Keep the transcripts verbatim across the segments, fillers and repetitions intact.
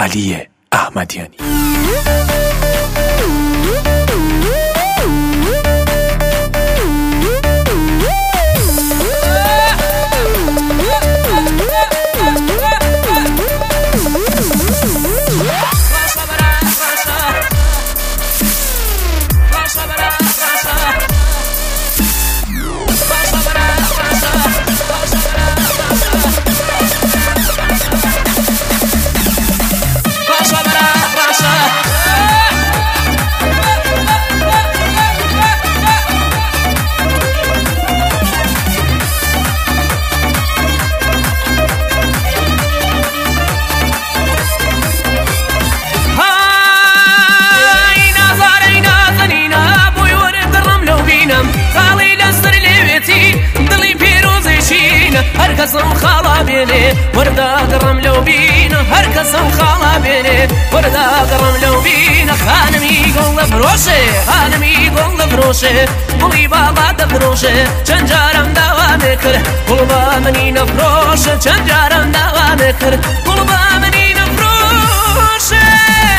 علی احمدیانی. هر کسم خالا بینه وردا گرم لو بینه هر کسم خالا بینه وردا گرم لو بینه خانمی گل فروشه خانمی گل فروشه گلی بابا دفروشه چند جارم دوا میکر گل با منی نفروشه چند جارم دوا میکر گل با منی نفروشه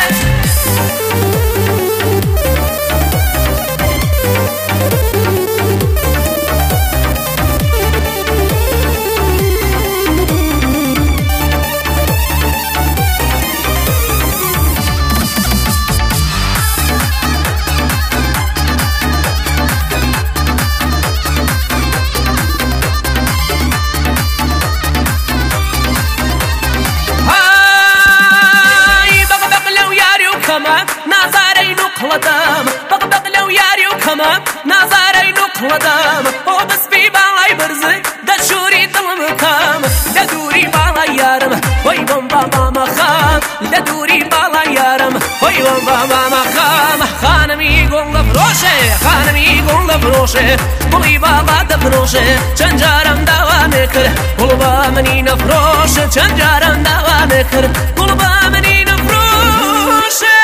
نازاري نقلدم بقبق لو ياري وكمان نازاري نقلدم هو بس بي بالاي برزق دشوري دلمكام لدوري بالاي يارم وي بم بابا مخام لدوري بالاي يارم وي بم بابا مخام خانمي يقول فروشه خانمي يقول فروشه قولي بابا دفروشه چند جارم دوا میکر قول با منی نفروشه چند جارم دوا میکر قول با منی نفروشه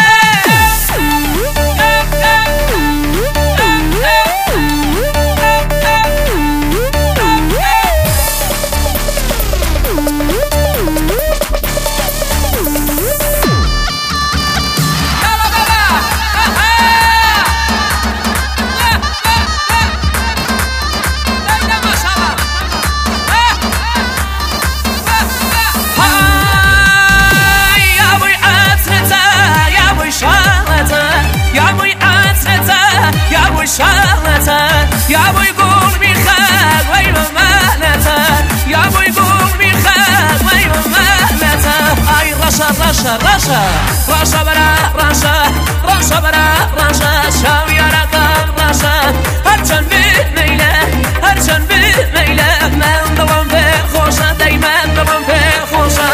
يا ابوي قول بيخاك وي ممالته يا ابوي قول بيخاك وي ممالته اي رشا رشا رشا رشا برا رشا رشا برا رشا شاوي رقم رشا هرچن بالميله هرچن بالميله من دلم بخوشه دايما دلم بخوشه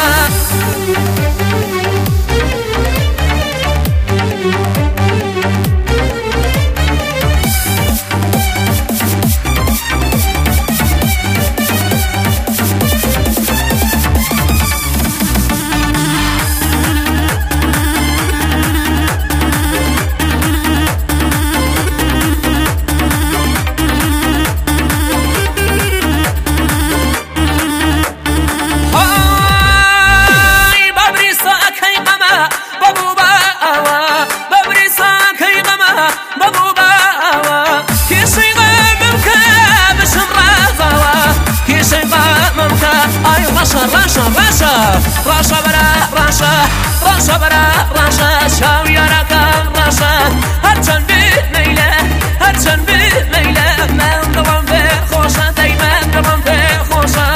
راشا راشا راشا برا راشا راشا برا راشا شاوي رقم راشا هرچن بالميله هرچن بالميله من دلم بخوشه دايما دلم بخوشه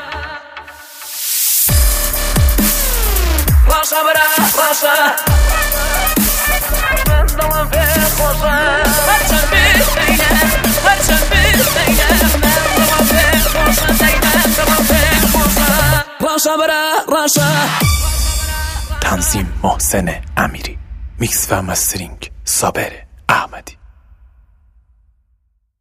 راشا برا راشا من دلم بخوشه هرچن بالميله هرچن بالميله من دلم بخوشه دايما دلم بخوشه راشا برا راشا. تنظیم محسن امیری، میکس و مسترینگ صابر احمدی.